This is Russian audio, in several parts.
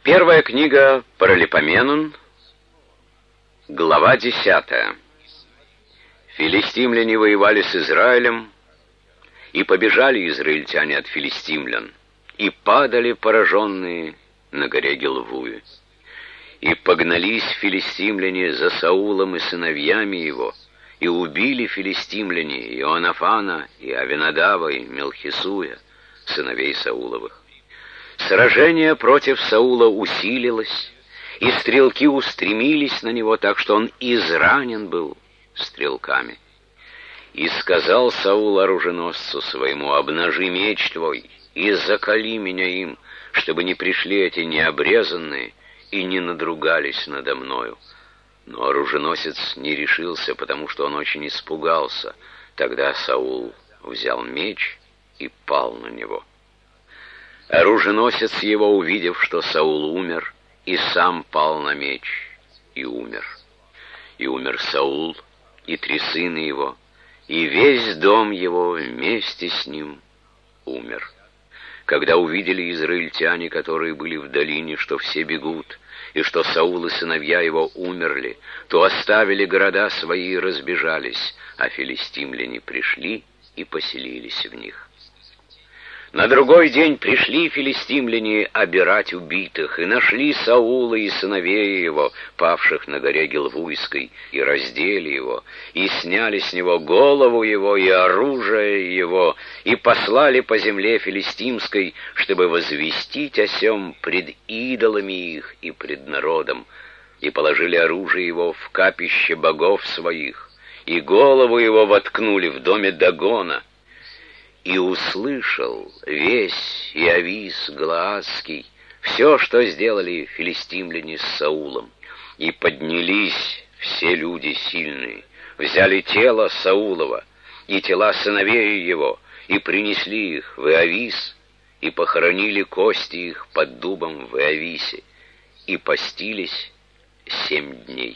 Первая книга Паралипоменон, глава 10. Филистимляне воевали с Израилем, и побежали израильтяне от филистимлян, и падали пораженные на горе Гилвуе. И погнались филистимляне за Саулом и сыновьями его, и убили филистимляне Иоаннафана, и Авинадава, и Мелхисуя, сыновей Сауловых. Сражение против Саула усилилось, и стрелки устремились на него, так что он изранен был стрелками. И сказал Саул оруженосцу своему: «Обнажи меч твой и заколи меня им, чтобы не пришли эти необрезанные и не надругались надо мною». Но оруженосец не решился, потому что он очень испугался. Тогда Саул взял меч и пал на него. Оруженосец его, увидев, что Саул умер, и сам пал на меч и умер. И умер Саул, и 3 сына его, и весь дом его вместе с ним умер. Когда увидели израильтяне, которые были в долине, что все бегут, и что Саул и сыновья его умерли, то оставили города свои и разбежались, а филистимляне пришли и поселились в них. На другой день пришли филистимляне обирать убитых, и нашли Саула и сыновей его, павших на горе Гилвуйской, и раздели его, и сняли с него голову его и оружие его, и послали по земле филистимской, чтобы возвестить о сем пред идолами их и пред народом, и положили оружие его в капище богов своих, и голову его воткнули в доме Дагона. И услышал весь Иавис Галаадский все, что сделали филистимляне с Саулом. И поднялись все люди сильные, взяли тело Саулова и тела сыновей его, и принесли их в Иавис, и похоронили кости их под дубом в Иависе, и постились 7 дней.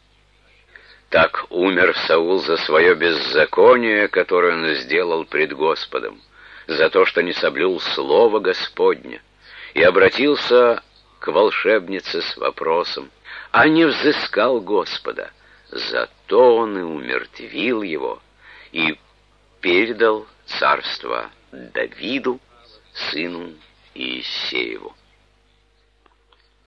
Так умер Саул за свое беззаконие, которое он сделал пред Господом, за то, что не соблюл слово Господня, и обратился к волшебнице с вопросом, а не взыскал Господа. Зато он и умертвил его, и передал царство Давиду, сыну Иессееву.